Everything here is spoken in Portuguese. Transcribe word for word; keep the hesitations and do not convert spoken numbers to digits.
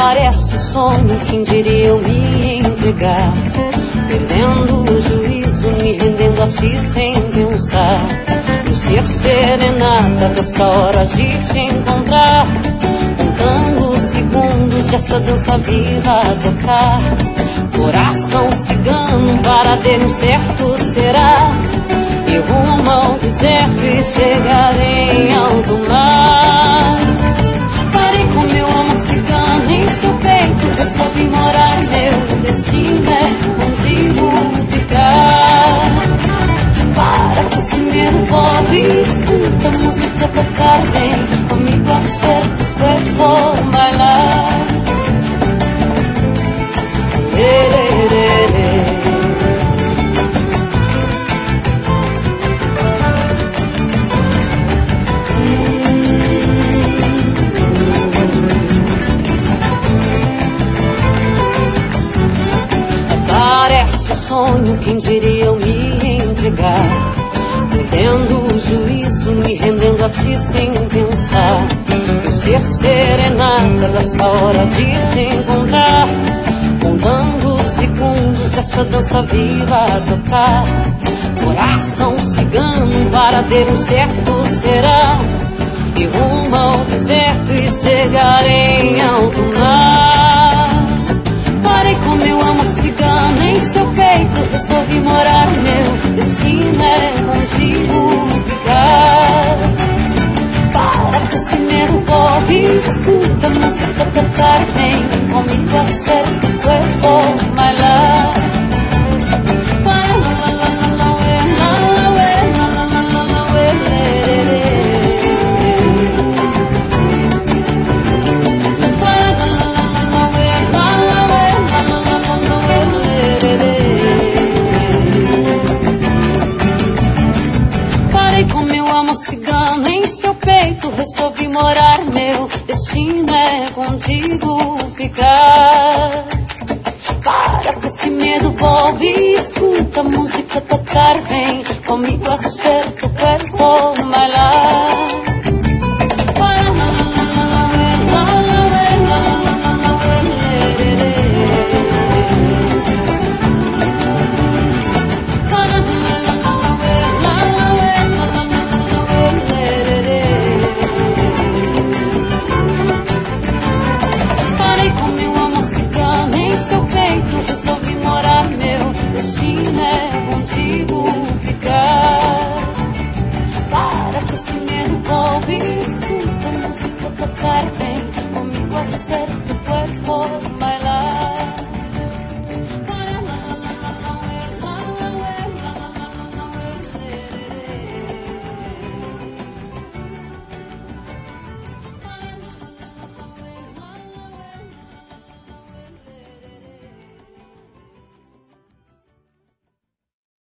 Parece sonho, quem diria eu me entregar, perdendo o juízo, me rendendo a ti sem pensar. E o ser serenata dessa hora de te encontrar, contando os segundos dessa dança viva a tocar. Coração cigano, paradeiro certo será, e rumo ao deserto e chegarei em alto mar. Parei com meu amor cigano em seu peito, resolvi morar, meu destino é contigo ficar. Para com esse medo, pobre, escuta a música tocar, vem comigo acerta o corpo bailar. Lererê. Sonho, quem diria eu me entregar, perdendo o juízo, me rendendo a ti sem pensar. E o ser serenata dessa hora de te encontrar, contando os segundos dessa dança viva a tocar. Coração cigano, paradeiro certo será, e rumo ao deserto e chegarei em alto mar. Parei com meu amor cigano em seu peito, resolvi morar, meu destino é contigo ficar. Para com esse medo, pobre, escuta a música tocar, vem comigo acerta o corpo bailar. Para la la la la la ué, la la ué, la la la la la ué, lererê. Parei com meu amor cigano em seu peito, resolvi morar, meu destino é contigo ficar. Para com esse medo, pobre, escuta a música tocar, vem comigo acerta o corpo bailar. Para la la la la la ué, la la ué, la la la la la ué, lererê. Parei com meu amor cigano em seu peito, resolvi morar, meu destino é contigo ficar. Para com esse medo, pobre, escuta a música tocar, vem